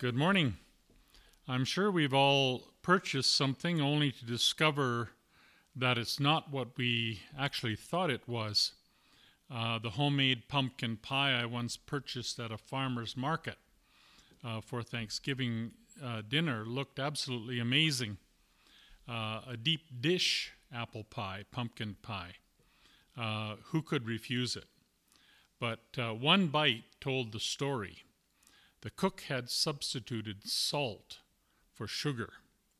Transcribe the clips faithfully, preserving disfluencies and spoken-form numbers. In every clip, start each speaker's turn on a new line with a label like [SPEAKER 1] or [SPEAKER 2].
[SPEAKER 1] Good morning. I'm sure we've all purchased something only to discover that it's not what we actually thought it was. Uh, the homemade pumpkin pie I once purchased at a farmer's market uh, for Thanksgiving uh, dinner looked absolutely amazing. Uh, a deep dish apple pie, pumpkin pie. Uh, who could refuse it? But uh, one bite told the story. The cook had substituted salt for sugar.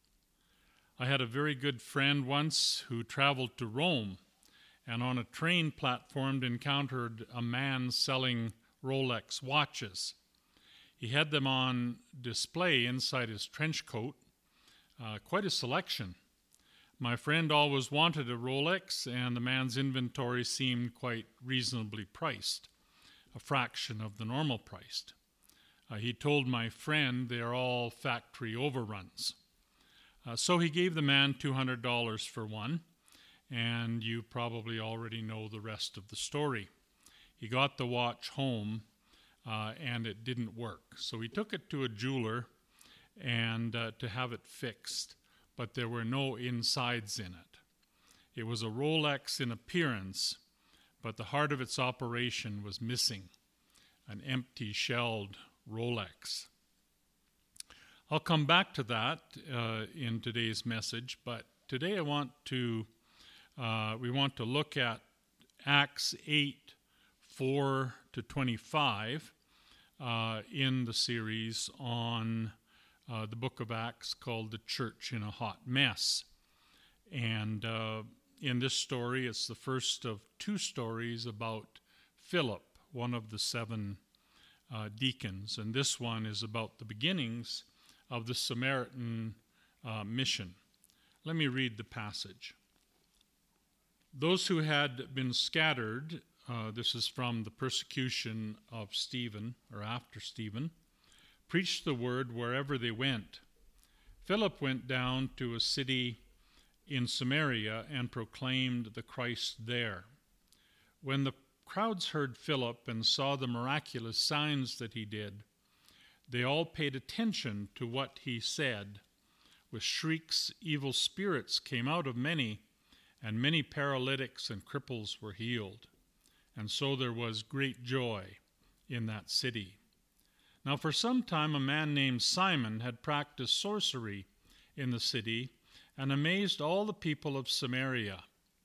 [SPEAKER 1] I had a very good friend once who traveled to Rome and on a train platform encountered a man selling Rolex watches. He had them on display inside his trench coat, uh, quite a selection. My friend always wanted a Rolex, and the man's inventory seemed quite reasonably priced, a fraction of the normal price. Uh, he told my friend they are all factory overruns. Uh, so he gave the man two hundred dollars for one, and you probably already know the rest of the story. He got the watch home, uh, and it didn't work. So he took it to a jeweler and uh, to have it fixed, but there were no insides in it. It was a Rolex in appearance, but the heart of its operation was missing, an empty, shelled Rolex. I'll come back to that uh, in today's message, but today I want to uh, we want to look at Acts eight, four to twenty-five uh, in the series on uh, the book of Acts called The Church in a Hot Mess. And uh, in this story, it's the first of two stories about Philip, one of the seven Uh, deacons, and this one is about the beginnings of the Samaritan uh, mission. Let me read the passage. Those who had been scattered, uh, this is from the persecution of Stephen, or after Stephen, preached the word wherever they went. Philip went down to a city in Samaria and proclaimed the Christ there. When the crowds heard Philip and saw the miraculous signs that he did, they all paid attention to what he said. With shrieks, evil spirits came out of many, and many paralytics and cripples were healed. And so there was great joy in that city. Now for some time a man named Simon had practiced sorcery in the city and amazed all the people of Samaria.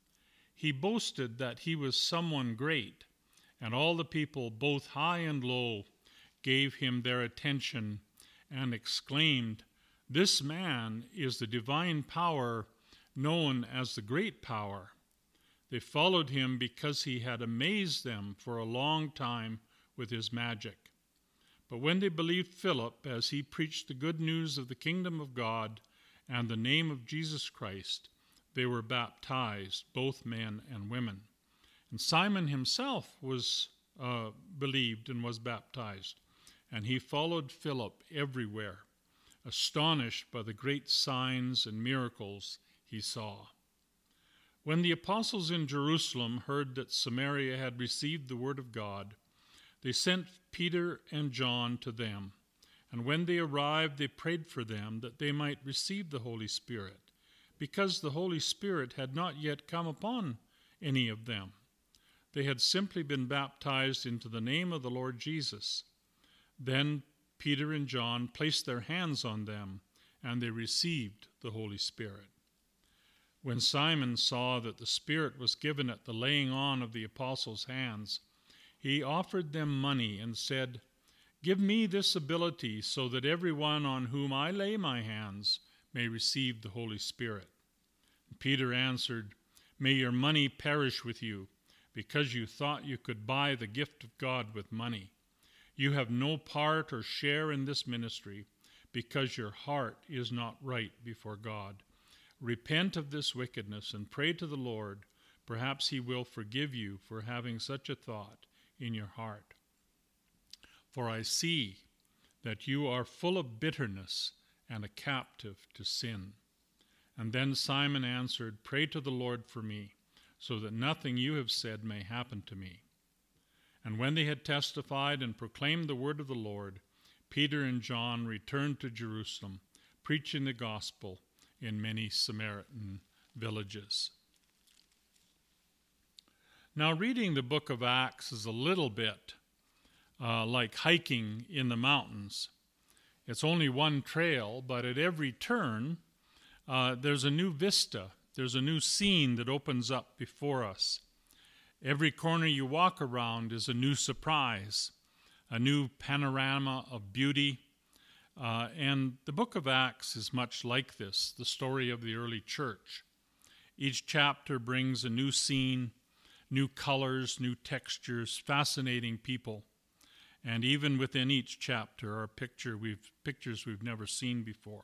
[SPEAKER 1] He boasted that he was someone great, and all the people, both high and low, gave him their attention and exclaimed, "This man is the divine power known as the Great Power." They followed him because he had amazed them for a long time with his magic. But when they believed Philip as he preached the good news of the kingdom of God and the name of Jesus Christ, they were baptized, both men and women. And Simon himself was uh, believed and was baptized, and he followed Philip everywhere, astonished by the great signs and miracles he saw. When the apostles in Jerusalem heard that Samaria had received the word of God, they sent Peter and John to them. And when they arrived, they prayed for them that they might receive the Holy Spirit, because the Holy Spirit had not yet come upon any of them. They had simply been baptized into the name of the Lord Jesus. Then Peter and John placed their hands on them, and they received the Holy Spirit. When Simon saw that the Spirit was given at the laying on of the apostles' hands, he offered them money and said, "Give me this ability so that everyone on whom I lay my hands may receive the Holy Spirit." And Peter answered, "May your money perish with you, because you thought you could buy the gift of God with money. You have no part or share in this ministry, because your heart is not right before God. Repent of this wickedness and pray to the Lord. Perhaps he will forgive you for having such a thought in your heart. For I see that you are full of bitterness and a captive to sin." And then Simon answered, "Pray to the Lord for me, so that nothing you have said may happen to me." And when they had testified and proclaimed the word of the Lord, Peter and John returned to Jerusalem, preaching the gospel in many Samaritan villages. Now, reading the book of Acts is a little bit uh, like hiking in the mountains. It's only one trail, but at every turn, uh, there's a new vista. There's a new scene that opens up before us. Every corner you walk around is a new surprise, a new panorama of beauty. Uh, and the book of Acts is much like this, the story of the early church. Each chapter brings a new scene, new colors, new textures, fascinating people. And even within each chapter are picture we've, pictures we've never seen before.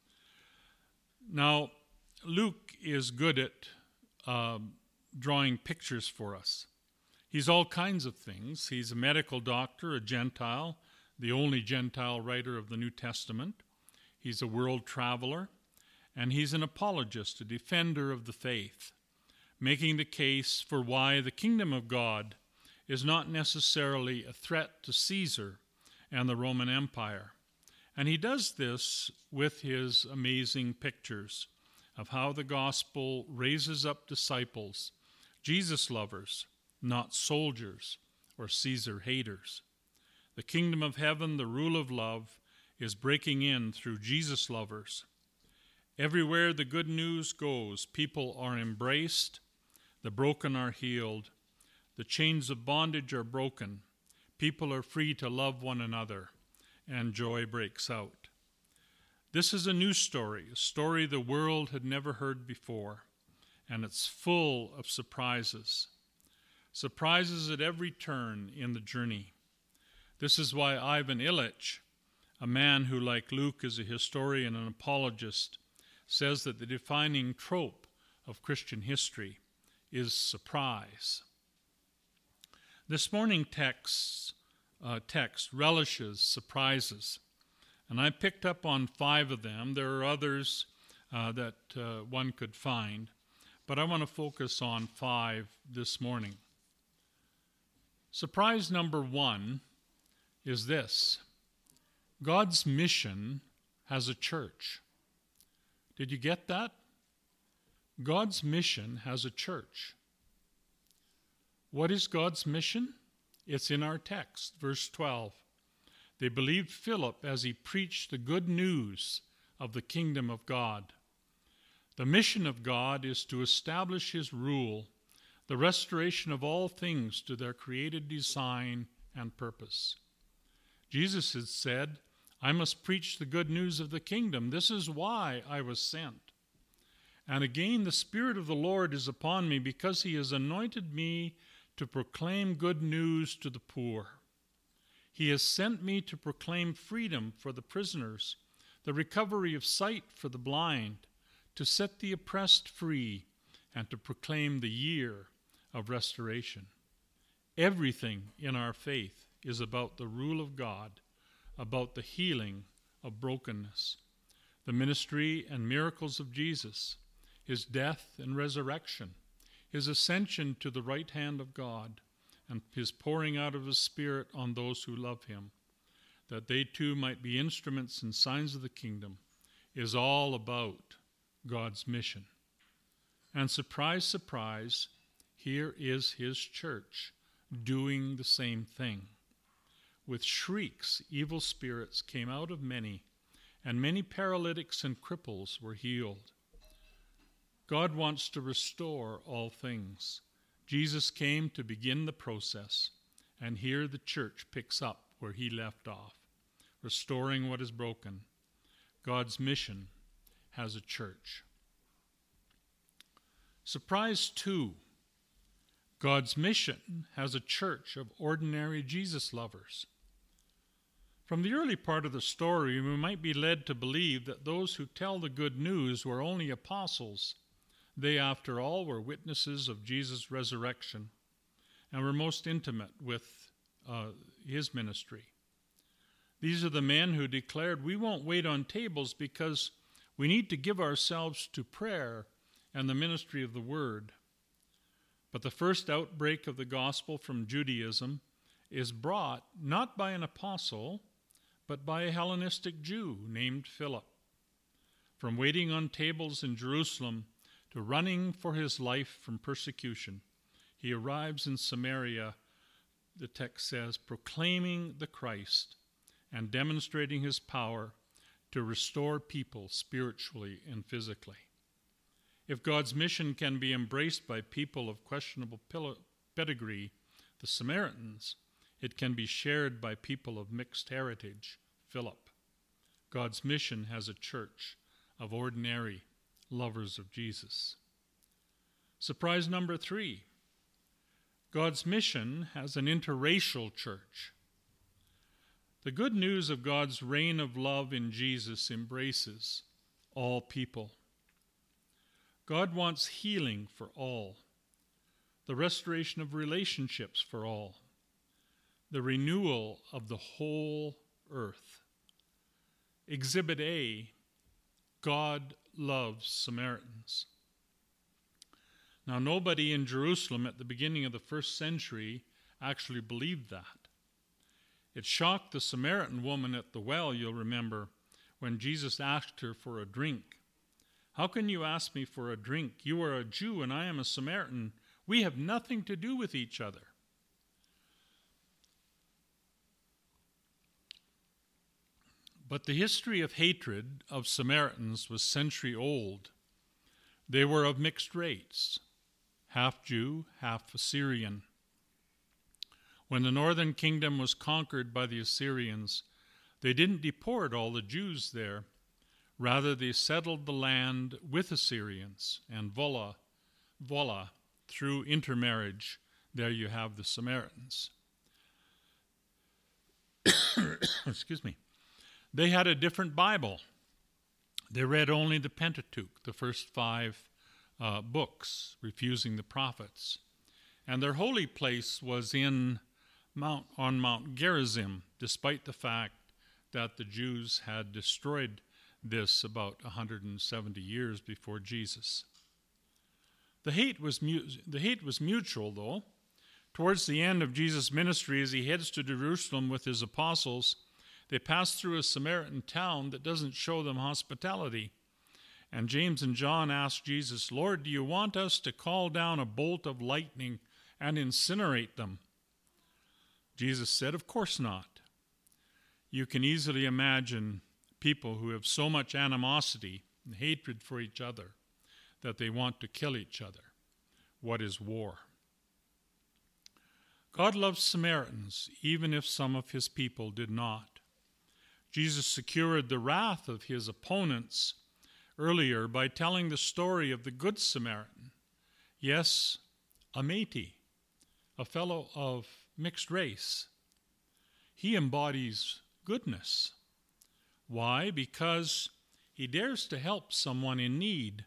[SPEAKER 1] Now, Luke is good at um, drawing pictures for us. He's all kinds of things. He's a medical doctor, a Gentile, the only Gentile writer of the New Testament. He's a world traveler, and he's an apologist, a defender of the faith, making the case for why the kingdom of God is not necessarily a threat to Caesar and the Roman Empire. And he does this with his amazing pictures of how the gospel raises up disciples, Jesus lovers, not soldiers or Caesar haters. The kingdom of heaven, the rule of love, is breaking in through Jesus lovers. Everywhere the good news goes, people are embraced, the broken are healed, the chains of bondage are broken, people are free to love one another, and joy breaks out. This is a new story, a story the world had never heard before, and it's full of surprises. Surprises at every turn in the journey. This is why Ivan Illich, a man who, like Luke, is a historian and apologist, says that the defining trope of Christian history is surprise. This morning text, uh, text relishes surprises, and I picked up on five of them. There are others uh, that uh, one could find, but I want to focus on five this morning. Surprise number one is this: God's mission has a church. Did you get that? God's mission has a church. What is God's mission? It's in our text, verse twelve. They believed Philip as he preached the good news of the kingdom of God. The mission of God is to establish his rule, the restoration of all things to their created design and purpose. Jesus had said, I must preach the good news of the kingdom. This is why I was sent. And again, the Spirit of the Lord is upon me, because he has anointed me to proclaim good news to the poor. He has sent me to proclaim freedom for the prisoners, the recovery of sight for the blind, to set the oppressed free, and to proclaim the year of restoration. Everything in our faith is about the rule of God, about the healing of brokenness, the ministry and miracles of Jesus, his death and resurrection, his ascension to the right hand of God, and his pouring out of his Spirit on those who love him, that they too might be instruments and signs of the kingdom, is all about God's mission. And surprise, surprise, here is his church doing the same thing. With shrieks, evil spirits came out of many, and many paralytics and cripples were healed. God wants to restore all things. Jesus came to begin the process, and here the church picks up where he left off, restoring what is broken. God's mission has a church. Surprise two. God's mission has a church of ordinary Jesus lovers. From the early part of the story, we might be led to believe that those who tell the good news were only apostles. They, after all, were witnesses of Jesus' resurrection and were most intimate with uh, his ministry. These are the men who declared, we won't wait on tables because we need to give ourselves to prayer and the ministry of the word. But the first outbreak of the gospel from Judaism is brought not by an apostle, but by a Hellenistic Jew named Philip. From waiting on tables in Jerusalem to running for his life from persecution, he arrives in Samaria, the text says, proclaiming the Christ and demonstrating his power to restore people spiritually and physically. If God's mission can be embraced by people of questionable pedigree, the Samaritans, it can be shared by people of mixed heritage, Philip. God's mission has a church of ordinary lovers of Jesus. Surprise number three. God's mission has an interracial church. The good news of God's reign of love in Jesus embraces all people. God wants healing for all, the restoration of relationships for all, the renewal of the whole earth. Exhibit A, God loves Samaritans. Now, nobody in Jerusalem at the beginning of the first century actually believed that. It shocked the Samaritan woman at the well, you'll remember, when Jesus asked her for a drink. How can you ask me for a drink? You are a Jew and I am a Samaritan. We have nothing to do with each other. But the history of hatred of Samaritans was century old. They were of mixed race, half Jew, half Assyrian. When the northern kingdom was conquered by the Assyrians, they didn't deport all the Jews there. Rather, they settled the land with Assyrians, and voila, voila, through intermarriage, there you have the Samaritans. Excuse me. They had a different Bible. They read only the Pentateuch, the first five uh, books, refusing the prophets. And their holy place was in Mount, on Mount Gerizim, despite the fact that the Jews had destroyed this about one hundred seventy years before Jesus. The hate was mu- the hate was mutual, though. Towards the end of Jesus' ministry, as he heads to Jerusalem with his apostles, they pass through a Samaritan town that doesn't show them hospitality. And James and John ask Jesus, Lord, do you want us to call down a bolt of lightning and incinerate them? Jesus said, of course not. You can easily imagine people who have so much animosity and hatred for each other that they want to kill each other. What is war? God loves Samaritans, even if some of his people did not. Jesus secured the wrath of his opponents earlier by telling the story of the Good Samaritan. Yes, a Métis, a fellow of mixed race. He embodies goodness. Why? Because he dares to help someone in need.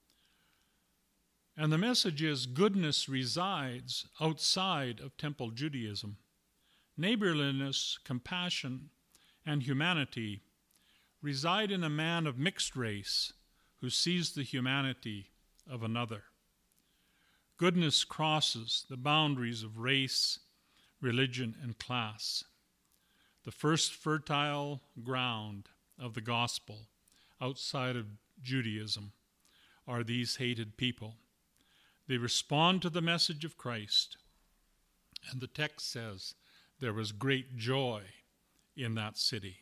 [SPEAKER 1] And the message is goodness resides outside of Temple Judaism. Neighborliness, compassion, and humanity reside in a man of mixed race who sees the humanity of another. Goodness crosses the boundaries of race, religion, and class. The first fertile ground of the gospel outside of Judaism are these hated people. They respond to the message of Christ, and the text says there was great joy in that city.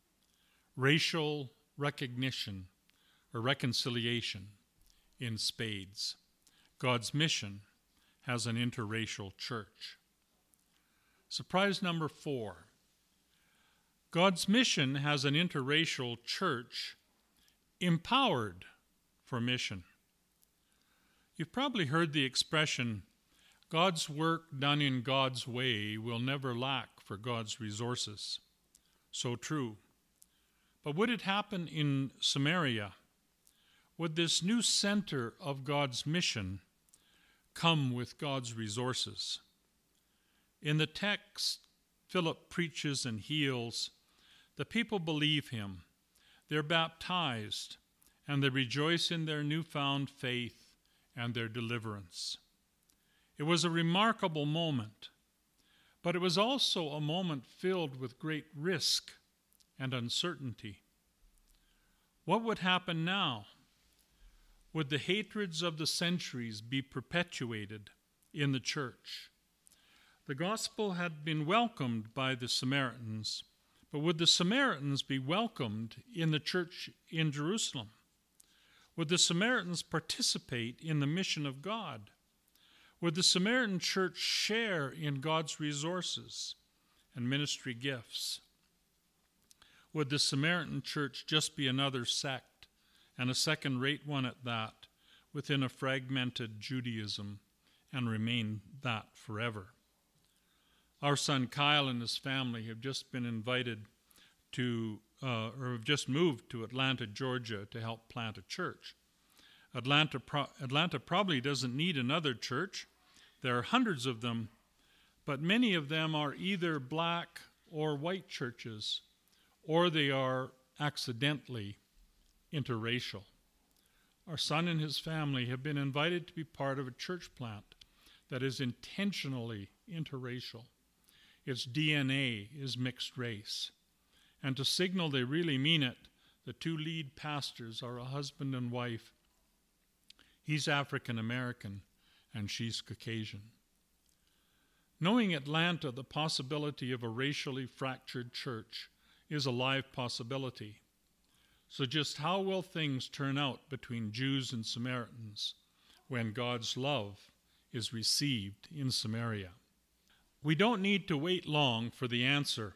[SPEAKER 1] Racial recognition or reconciliation in spades. God's mission has an interracial church. Surprise number four. God's mission has an interracial church empowered for mission. You've probably heard the expression, God's work done in God's way will never lack for God's resources. So true. But would it happen in Samaria? Would this new center of God's mission come with God's resources? In the text, Philip preaches and heals. The people believe him. They're baptized, and they rejoice in their newfound faith and their deliverance. It was a remarkable moment, but it was also a moment filled with great risk and uncertainty. What would happen now? Would the hatreds of the centuries be perpetuated in the church? The gospel had been welcomed by the Samaritans, but would the Samaritans be welcomed in the church in Jerusalem? Would the Samaritans participate in the mission of God? Would the Samaritan church share in God's resources and ministry gifts? Would the Samaritan church just be another sect, and a second-rate one at that, within a fragmented Judaism, and remain that forever? Our son Kyle and his family have just been invited to, uh, or have just moved to Atlanta, Georgia, to help plant a church. Atlanta, pro- Atlanta probably doesn't need another church. There are hundreds of them, but many of them are either black or white churches, or they are accidentally interracial. Our son and his family have been invited to be part of a church plant that is intentionally interracial. Its D N A is mixed race. And to signal they really mean it, the two lead pastors are a husband and wife. He's African American and she's Caucasian. Knowing Atlanta, the possibility of a racially fractured church is a live possibility. So just how will things turn out between Jews and Samaritans when God's love is received in Samaria? We don't need to wait long for the answer.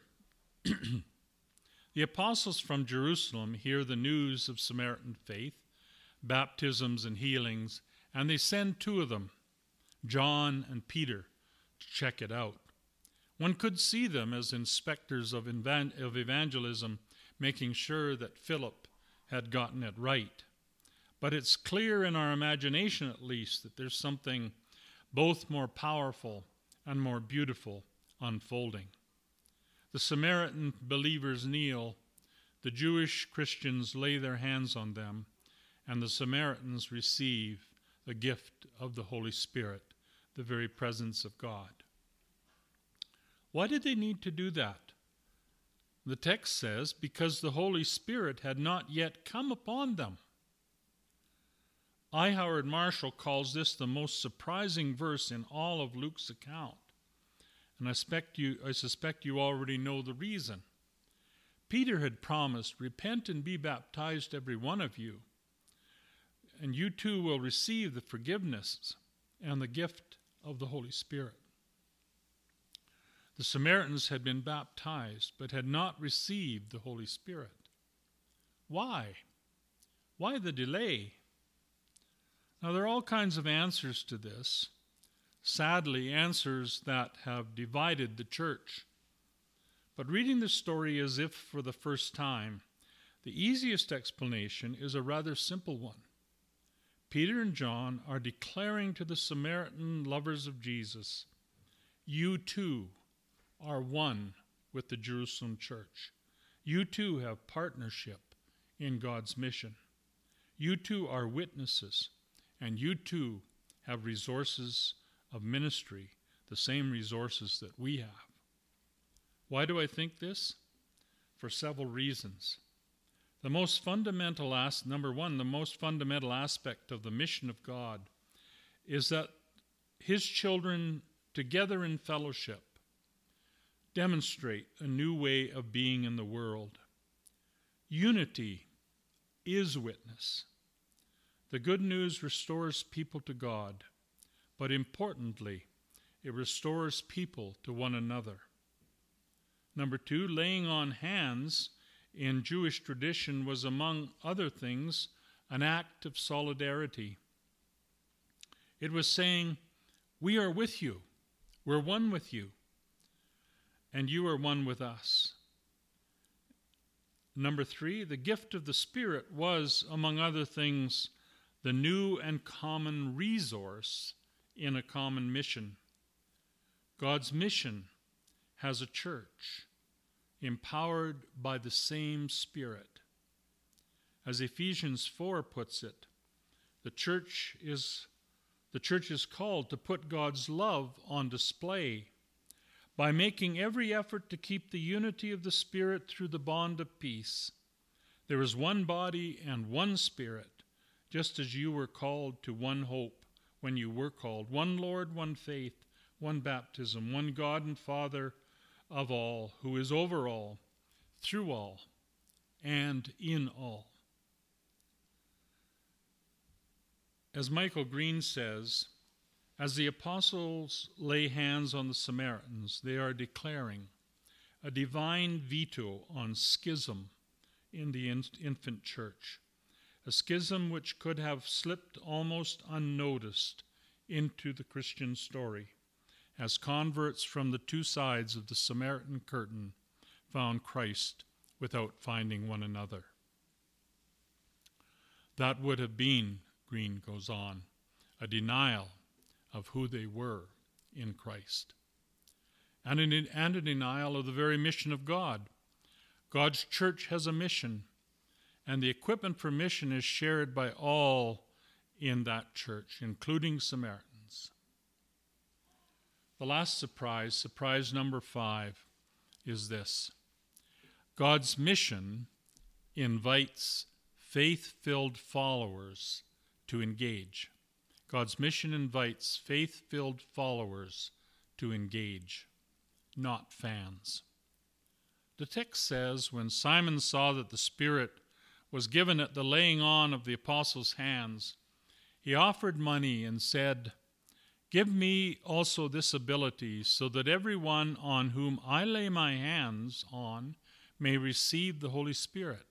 [SPEAKER 1] The apostles from Jerusalem hear the news of Samaritan faith, baptisms and healings, and they send two of them, John and Peter, to check it out. One could see them as inspectors of evangelism, making sure that Philip had gotten it right. But it's clear in our imagination, at least, that there's something both more powerful and more beautiful unfolding. The Samaritan believers kneel, the Jewish Christians lay their hands on them, and the Samaritans receive the gift of the Holy Spirit, the very presence of God. Why did they need to do that? The text says, because the Holy Spirit had not yet come upon them. I. Howard Marshall calls this the most surprising verse in all of Luke's account. And I suspect you, I suspect you already know the reason. Peter had promised, repent and be baptized, every one of you, and you too will receive the forgiveness and the gift of the Holy Spirit. The Samaritans had been baptized, but had not received the Holy Spirit. Why? Why the delay? Now, there are all kinds of answers to this. Sadly, answers that have divided the church. But reading the story as if for the first time, the easiest explanation is a rather simple one. Peter and John are declaring to the Samaritan lovers of Jesus, you too are one with the Jerusalem church. You too have partnership in God's mission. You too are witnesses, and you too have resources of ministry, the same resources that we have. Why do I think this? For several reasons. The most fundamental, as- number one, the most fundamental aspect of the mission of God is that his children, together in fellowship, demonstrate a new way of being in the world. Unity is witness. The good news restores people to God, but importantly, it restores people to one another. Number two, laying on hands in Jewish tradition was, among other things, an act of solidarity. It was saying, we are with you, we're one with you, and you are one with us. Number three, the gift of the Spirit was, among other things, the new and common resource in a common mission. God's mission has a church empowered by the same Spirit. As Ephesians four puts it, the church is the church is called to put God's love on display by making every effort to keep the unity of the Spirit through the bond of peace. There is one body and one Spirit, just as you were called to one hope when you were called, one Lord, one faith, one baptism, one God and Father of all, who is over all, through all, and in all. As Michael Green says, as the apostles lay hands on the Samaritans, they are declaring a divine veto on schism in the infant church, a schism which could have slipped almost unnoticed into the Christian story, as converts from the two sides of the Samaritan curtain found Christ without finding one another. That would have been, Green goes on, a denial of who they were in Christ, and, in, and a denial of the very mission of God. God's church has a mission, and the equipment for mission is shared by all in that church, including Samaritans. The last surprise, surprise number five, is this. God's mission invites faith-filled followers to engage. God's mission invites faith-filled followers to engage, not fans. The text says, when Simon saw that the Spirit was given at the laying on of the apostles' hands, he offered money and said, "Give me also this ability, so that everyone on whom I lay my hands on may receive the Holy Spirit."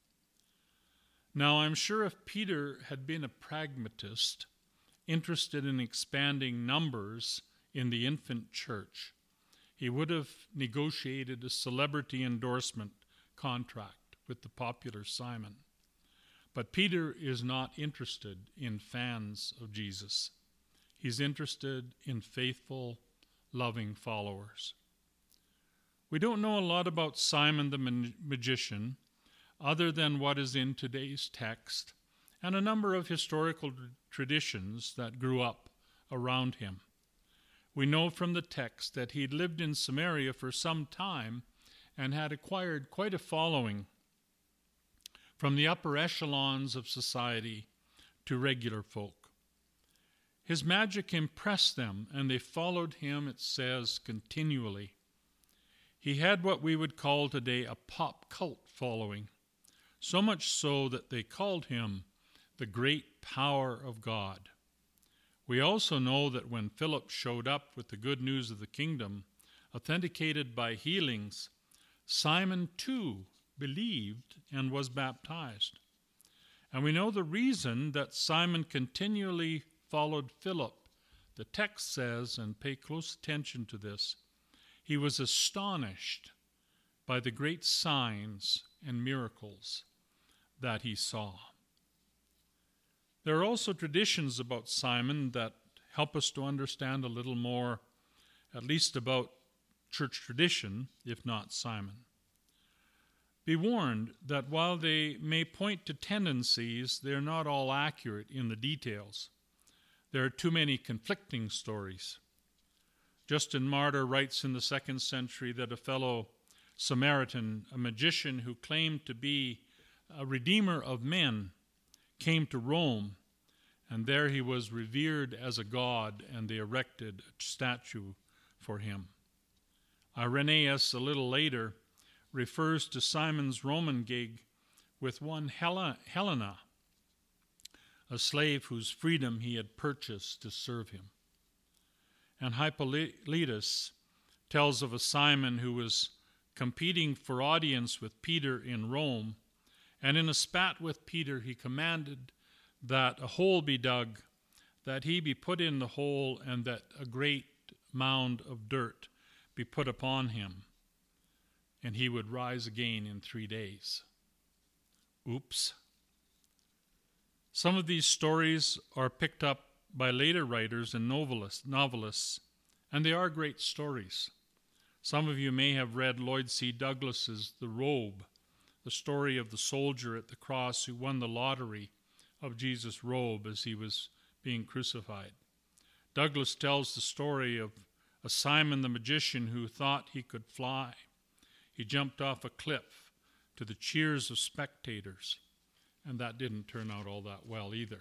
[SPEAKER 1] Now, I'm sure if Peter had been a pragmatist, interested in expanding numbers in the infant church, he would have negotiated a celebrity endorsement contract with the popular Simon. But Peter is not interested in fans of Jesus. He's interested in faithful, loving followers. We don't know a lot about Simon the magician, other than what is in today's text, and a number of historical traditions that grew up around him. We know from the text that he'd lived in Samaria for some time and had acquired quite a following, from the upper echelons of society to regular folk. His magic impressed them, and they followed him, it says, continually. He had what we would call today a pop cult following, so much so that they called him the great power of God. We also know that when Philip showed up with the good news of the kingdom, authenticated by healings, Simon too believed and was baptized. And we know the reason that Simon continually followed Philip. The text says, and pay close attention to this, he was astonished by the great signs and miracles that he saw. There are also traditions about Simon that help us to understand a little more, at least about church tradition, if not Simon. Be warned that while they may point to tendencies, they are not all accurate in the details. There are too many conflicting stories. Justin Martyr writes in the second century that a fellow Samaritan, a magician who claimed to be a redeemer of men, came to Rome, and there he was revered as a god, and they erected a statue for him. Irenaeus, a little later, refers to Simon's Roman gig with one Hel- Helena, a slave whose freedom he had purchased to serve him. And Hippolytus tells of a Simon who was competing for audience with Peter in Rome, and in a spat with Peter he commanded that a hole be dug, that he be put in the hole, and that a great mound of dirt be put upon him, and he would rise again in three days. Oops. Some of these stories are picked up by later writers and novelists, novelists, and they are great stories. Some of you may have read Lloyd C. Douglas's The Robe, the story of the soldier at the cross who won the lottery of Jesus' robe as he was being crucified. Douglas tells the story of a Simon the magician who thought he could fly. He jumped off a cliff to the cheers of spectators, and that didn't turn out all that well either.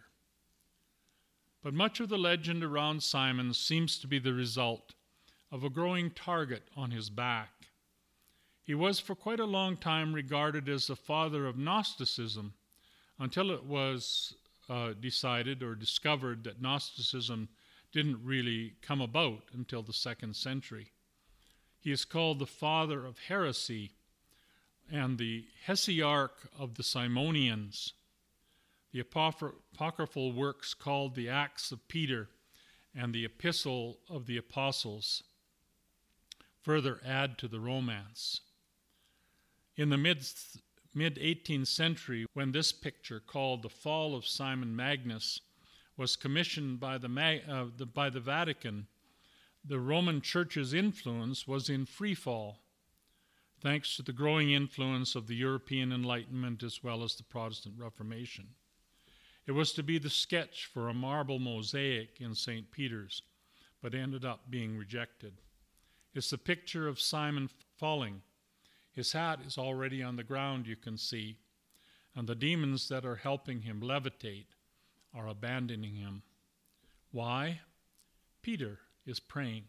[SPEAKER 1] But much of the legend around Simon seems to be the result of a growing target on his back. He was for quite a long time regarded as the father of Gnosticism, until it was uh, decided or discovered that Gnosticism didn't really come about until the second century. He is called the father of heresy and the Hesiarch of the Simonians. The apocryphal works called the Acts of Peter and the Epistle of the Apostles further add to the romance. In the mid, mid-eighteenth century, when this picture, called The Fall of Simon Magus, was commissioned by the, uh, the, by the Vatican, the Roman Church's influence was in free fall, thanks to the growing influence of the European Enlightenment as well as the Protestant Reformation. It was to be the sketch for a marble mosaic in Saint Peter's, but ended up being rejected. It's the picture of Simon falling. His hat is already on the ground, you can see, and the demons that are helping him levitate are abandoning him. Why? Peter is praying.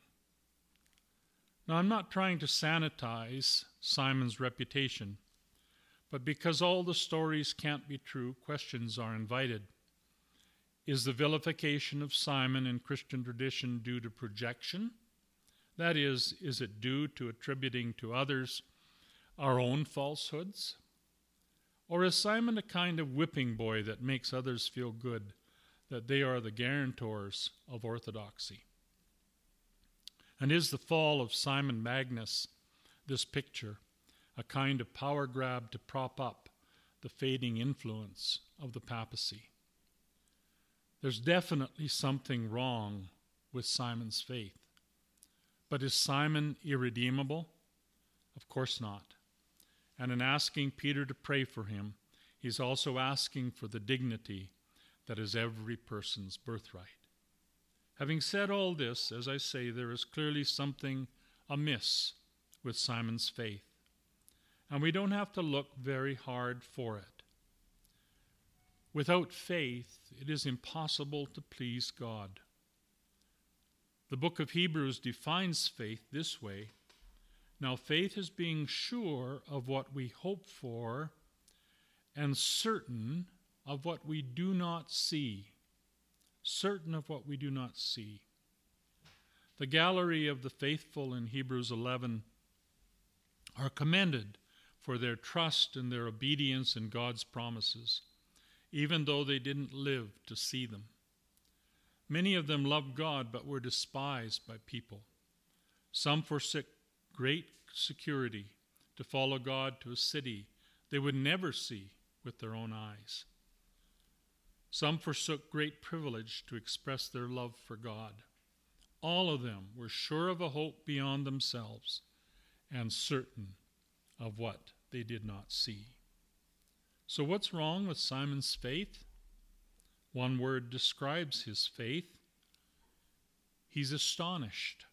[SPEAKER 1] Now, I'm not trying to sanitize Simon's reputation, but because all the stories can't be true, questions are invited. Is the vilification of Simon in Christian tradition due to projection? That is, is it due to attributing to others our own falsehoods? Or is Simon a kind of whipping boy that makes others feel good, that they are the guarantors of orthodoxy? And is the fall of Simon Magus, this picture, a kind of power grab to prop up the fading influence of the papacy? There's definitely something wrong with Simon's faith. But is Simon irredeemable? Of course not. And in asking Peter to pray for him, he's also asking for the dignity that is every person's birthright. Having said all this, as I say, there is clearly something amiss with Simon's faith, and we don't have to look very hard for it. Without faith, it is impossible to please God. The book of Hebrews defines faith this way: now faith is being sure of what we hope for and certain of what we do not see. Certain of what we do not see. The gallery of the faithful in Hebrews eleven are commended for their trust and their obedience in God's promises, even though they didn't live to see them. Many of them loved God but were despised by people. Some forsook great security to follow God to a city they would never see with their own eyes. Some forsook great privilege to express their love for God. All of them were sure of a hope beyond themselves and certain of what they did not see. So what's wrong with Simon's faith? One word describes his faith. He's astonished.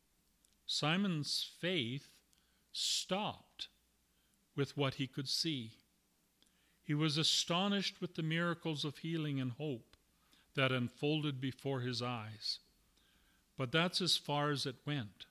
[SPEAKER 1] Simon's faith stopped with what he could see. He was astonished with the miracles of healing and hope that unfolded before his eyes. But that's as far as it went.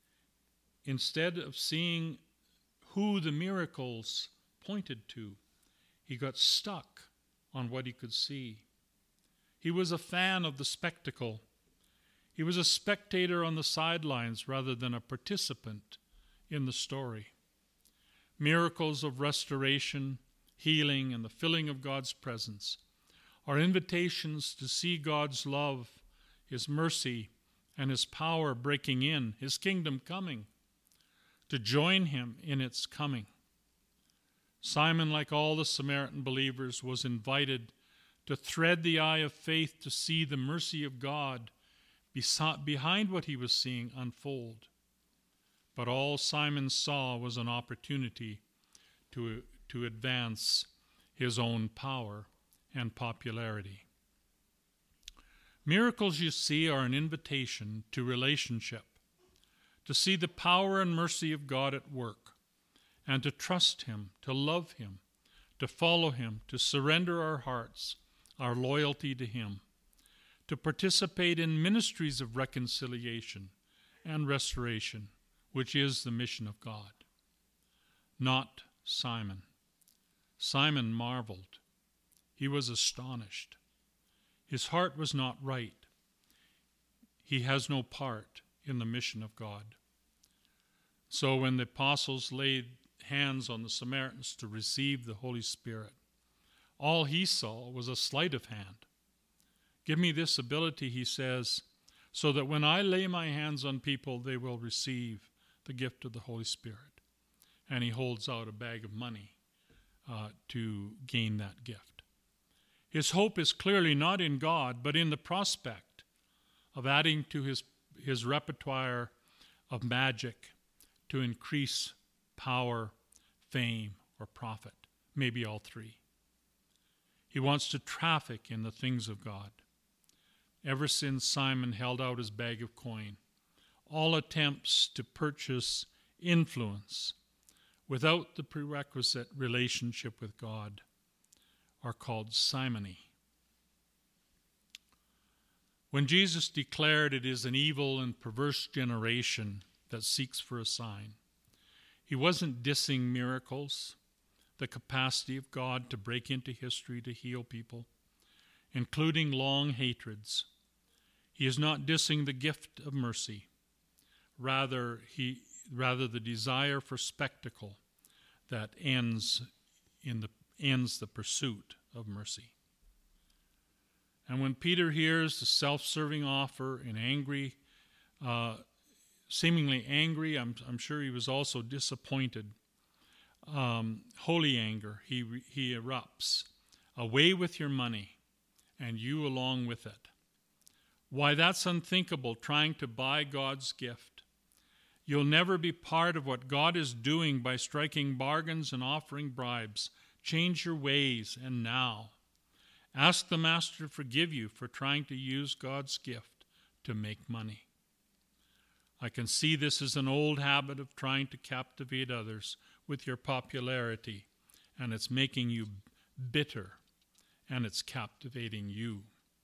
[SPEAKER 1] Instead of seeing who the miracles pointed to, he got stuck on what he could see. He was a fan of the spectacle. He was a spectator on the sidelines rather than a participant in the story. Miracles of restoration, healing, and the filling of God's presence are invitations to see God's love, His mercy, and His power breaking in, His kingdom coming, to join Him in its coming. Simon, like all the Samaritan believers, was invited to thread the eye of faith to see the mercy of God behind what he was seeing unfold. But all Simon saw was an opportunity to, to advance his own power and popularity. Miracles, you see, are an invitation to relationship, to see the power and mercy of God at work, and to trust Him, to love Him, to follow Him, to surrender our hearts, our loyalty to Him, to participate in ministries of reconciliation and restoration, which is the mission of God. Not Simon. Simon marveled. He was astonished. His heart was not right. He has no part in the mission of God. So when the apostles laid hands on the Samaritans to receive the Holy Spirit, all he saw was a sleight of hand. Give me this ability, he says, so that when I lay my hands on people, they will receive the gift of the Holy Spirit. And he holds out a bag of money uh, to gain that gift. His hope is clearly not in God, but in the prospect of adding to his, his repertoire of magic to increase power, fame, or profit, maybe all three. He wants to traffic in the things of God. Ever since Simon held out his bag of coin, all attempts to purchase influence without the prerequisite relationship with God are called simony. When Jesus declared it is an evil and perverse generation that seeks for a sign, he wasn't dissing miracles, the capacity of God to break into history to heal people, including long hatreds. He is not dissing the gift of mercy. Rather, he, rather the desire for spectacle that ends in the ends the pursuit of mercy. And when Peter hears the self-serving offer in angry, uh, seemingly angry, I'm, I'm sure he was also disappointed. Um, holy anger, he he erupts. Away with your money, and you along with it. Why, that's unthinkable, trying to buy God's gift. You'll never be part of what God is doing by striking bargains and offering bribes. Change your ways, and now. Ask the Master to forgive you for trying to use God's gift to make money. I can see this as an old habit of trying to captivate others with your popularity, and it's making you bitter, and it's captivating you.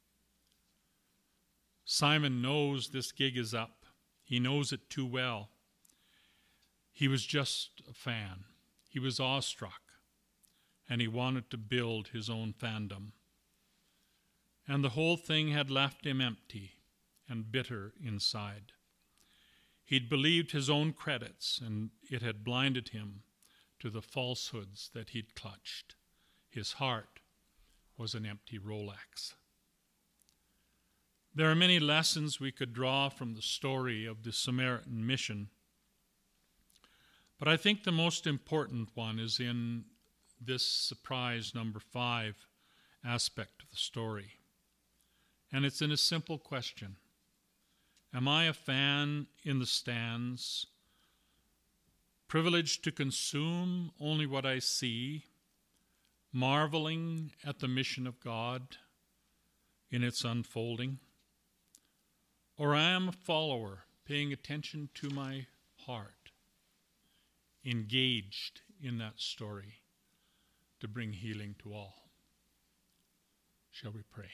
[SPEAKER 1] Simon knows this gig is up. He knows it too well. He was just a fan. He was awestruck, and he wanted to build his own fandom. And the whole thing had left him empty and bitter inside. He'd believed his own credits, and it had blinded him to the falsehoods that he'd clutched. His heart was an empty Rolex. There are many lessons we could draw from the story of the Samaritan mission, but I think the most important one is in this surprise number five aspect of the story. And it's in a simple question. Am I a fan in the stands, privileged to consume only what I see, marveling at the mission of God in its unfolding? Or I am a follower, paying attention to my heart, engaged in that story to bring healing to all? Shall we pray?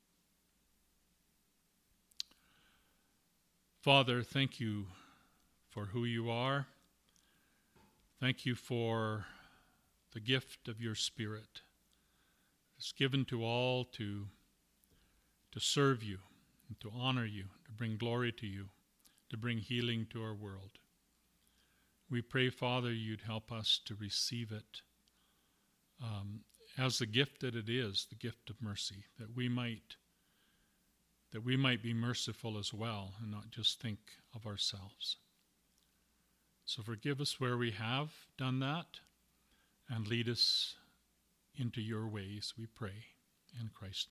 [SPEAKER 1] Father, thank you for who you are. Thank you for the gift of your Spirit. It's given to all to, to serve you, and to honor you, to bring glory to you, to bring healing to our world. We pray, Father, you'd help us to receive it um, as the gift that it is, the gift of mercy, that we might that we might be merciful as well and not just think of ourselves. So forgive us where we have done that, and lead us into your ways, we pray, in Christ's name.